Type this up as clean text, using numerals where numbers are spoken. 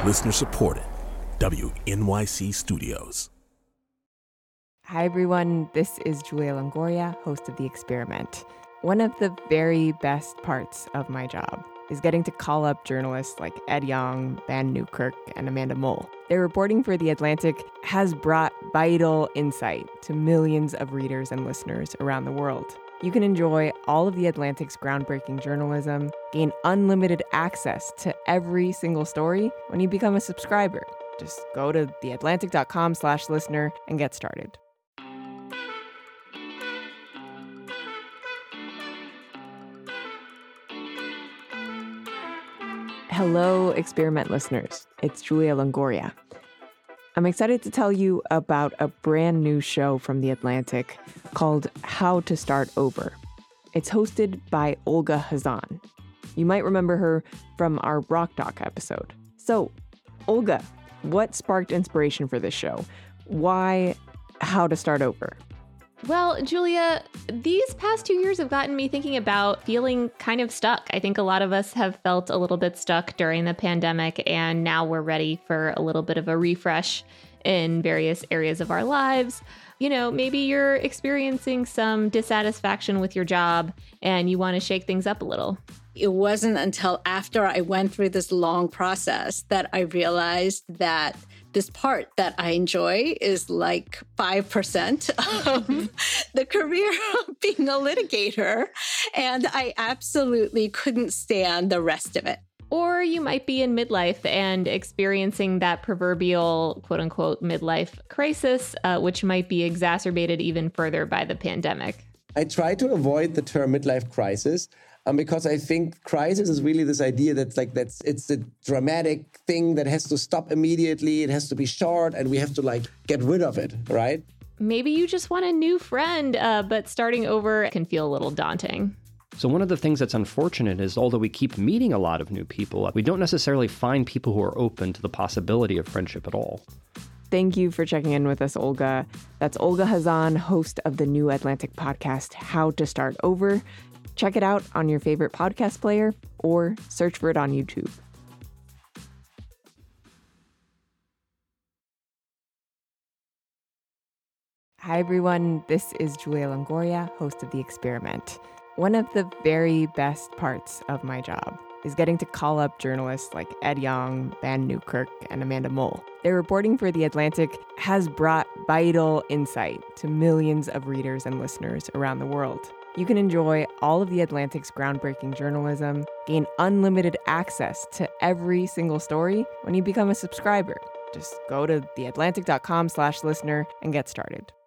Listener supported. WNYC Studios. Hi, everyone. This is Julia Longoria, host of The Experiment. One of the very best parts of my job is getting to call up journalists like Ed Yong, Van Newkirk, and Amanda Mull. Their reporting for The Atlantic has brought vital insight to millions of readers and listeners around the world. You can enjoy all of The Atlantic's groundbreaking journalism, gain unlimited access to every single story when you become a subscriber. Just go to theatlantic.com/listener and get started. Hello, Experiment listeners. It's Julia Longoria. I'm excited to tell you about a brand new show from The Atlantic called How to Start Over. It's hosted by Olga Khazan. You might remember her from our Rock Doc episode. So, Olga, what sparked inspiration for this show? Why How to Start Over? Well, Julia, these past 2 years have gotten me thinking about feeling kind of stuck. I think a lot of us have felt a little bit stuck during the pandemic, and now we're ready for a little bit of a refresh in various areas of our lives. You know, maybe you're experiencing some dissatisfaction with your job and you want to shake things up a little. It wasn't until after I went through this long process that I realized that this part that I enjoy is like 5% of the career of being a litigator. And I absolutely couldn't stand the rest of it. Or you might be in midlife and experiencing that proverbial quote unquote midlife crisis, which might be exacerbated even further by the pandemic. I try to avoid the term midlife crisis because I think crisis is really this idea it's a dramatic thing that has to stop immediately. It has to be short and we have to get rid of it, right? Maybe you just want a new friend, but starting over can feel a little daunting. So one of the things that's unfortunate is although we keep meeting a lot of new people, we don't necessarily find people who are open to the possibility of friendship at all. Thank you for checking in with us, Olga. That's Olga Khazan, host of the New Atlantic podcast, How to Start Over. Check it out on your favorite podcast player or search for it on YouTube. Hi, everyone. This is Julia Longoria, host of The Experiment. One of the very best parts of my job is getting to call up journalists like Ed Yong, Van Newkirk, and Amanda Mull. Their reporting for The Atlantic has brought vital insight to millions of readers and listeners around the world. You can enjoy all of The Atlantic's groundbreaking journalism, gain unlimited access to every single story when you become a subscriber. Just go to theatlantic.com/listener and get started.